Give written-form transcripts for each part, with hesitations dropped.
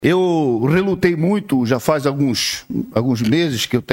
Eu relutei muito, já faz alguns meses que eu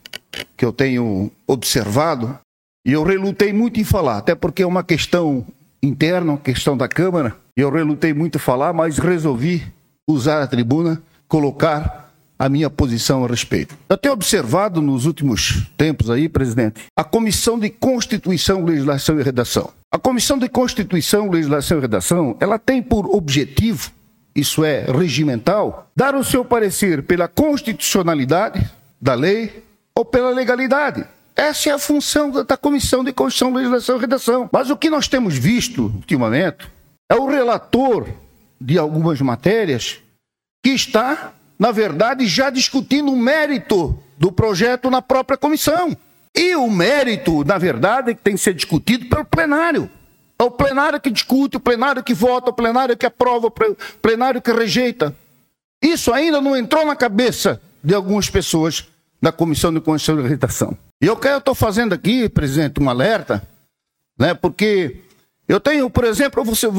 tenho observado, e eu relutei muito em falar, até porque é uma questão interna, uma questão da Câmara, e eu relutei muito em falar, mas resolvi usar a tribuna, colocar a minha posição a respeito. Eu tenho observado nos últimos tempos aí, presidente, a Comissão de Constituição, Legislação e Redação. A Comissão de Constituição, Legislação e Redação, ela tem por objetivo, isso é regimental, dar o seu parecer pela constitucionalidade da lei ou pela legalidade. Essa é a função da Comissão de Constituição, Legislação e Redação. Mas o que nós temos visto ultimamente é o relator de algumas matérias que está, na verdade, já discutindo o mérito do projeto na própria comissão. E o mérito, na verdade, é que tem que ser discutido pelo plenário. É o plenário que discute, o plenário que vota, o plenário que aprova, o plenário que rejeita. Isso ainda não entrou na cabeça de algumas pessoas da Comissão de Constituição e Redação. E eu estou fazendo aqui, presidente, um alerta, né, porque eu tenho, por exemplo,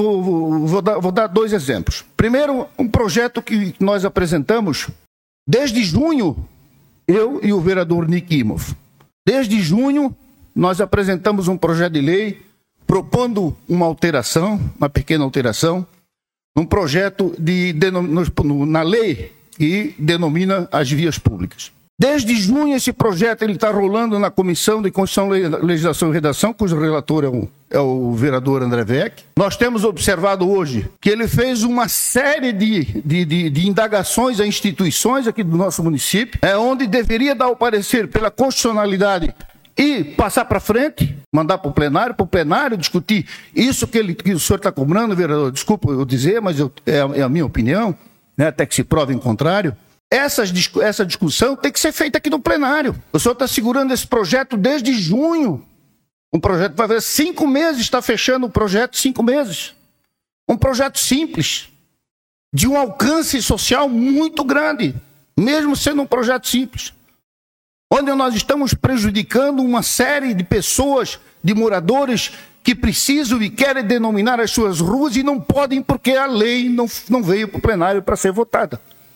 vou dar dois exemplos. Primeiro, um projeto que nós apresentamos desde junho, eu e o vereador Nick Imhoff. Desde junho, nós apresentamos um projeto de lei propondo uma alteração, uma pequena alteração, um projeto na lei que denomina as vias públicas. Desde junho, esse projeto está rolando na Comissão de Constituição, Legislação e Redação, cujo relator é o vereador André Vec. Nós temos observado hoje que ele fez uma série de indagações a instituições aqui do nosso município, onde deveria dar o parecer pela constitucionalidade e passar para frente, mandar para o plenário discutir isso que o senhor está cobrando, vereador. Desculpa eu dizer, mas é a minha opinião, né, até que se prove em contrário. Essa discussão tem que ser feita aqui no plenário. O senhor está segurando esse projeto desde junho. Um projeto vai fazer 5 meses, está fechando o projeto 5 meses. Um projeto simples, de um alcance social muito grande, mesmo sendo um projeto simples. Onde nós estamos prejudicando uma série de pessoas, de moradores que precisam e querem denominar as suas ruas e não podem porque a lei não veio para o plenário para ser votada.